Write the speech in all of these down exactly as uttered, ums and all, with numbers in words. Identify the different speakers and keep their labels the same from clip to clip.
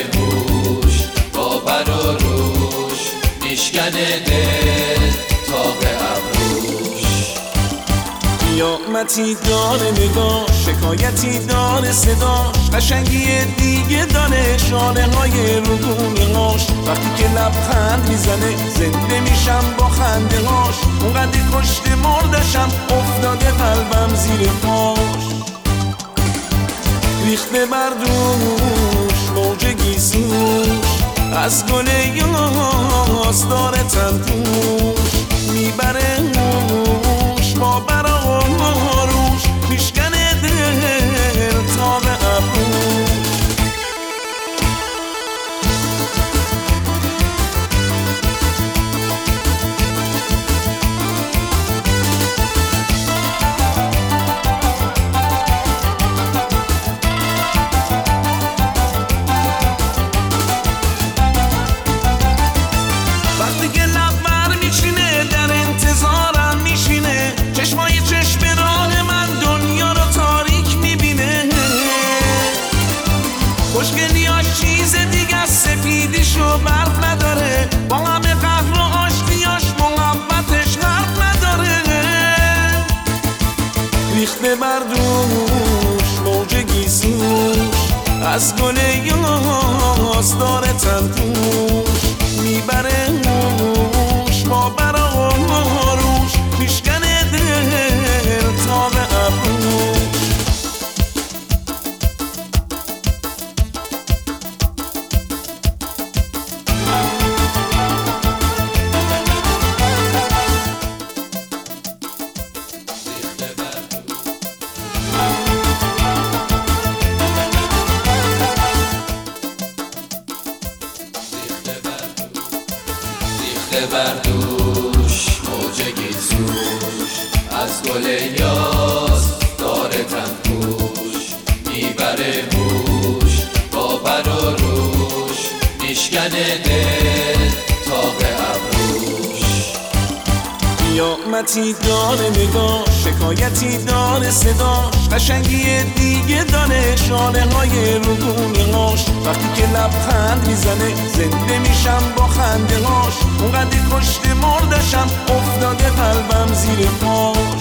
Speaker 1: هوش با بر و روش میشکنه دل تاق ابروش.
Speaker 2: قیامتی داره نگاه، شکایتی داره صداش، قشنگی دیگه داره شانه های رگونهاش. وقتی که لبخند میزنه زنده میشم با خنده هاش، اونقدر کشته مردشم افتاده قلبم زیر پاش. ریخته بر دوش موج گیسوش، از گل یاس داره تنپوش، میبره هوش با براروش میشکنه دل تا به ابروش. خوشگلیاش چیز دیگه از سفیدیشو برق نداره، با همه قهر و آشتیاش محبتش حرف نداره. ریخته بر دوش موج گیسوش، از گل یاس داره تنپوش، میبره هوش با براروش میشکنه دل تا به ابروش.
Speaker 1: ریخته بر دوش موج گیسوش، از گل یاس داره تنپوش، میبره هوش با بر و روش میشکنه دل تاق ابروش.
Speaker 2: قیامتی داره نگاه، شکایتی داره صداش، قشنگی دیگه داره شانه های رگونهاش. وقتی که لبخند میزنه زنده میشم با خنده هاش، اونقدر کشته مردشم افتاده قلبم زیر پاش.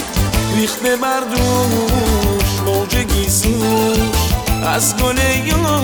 Speaker 2: ریخته بر دوش موج گیسوش، از گل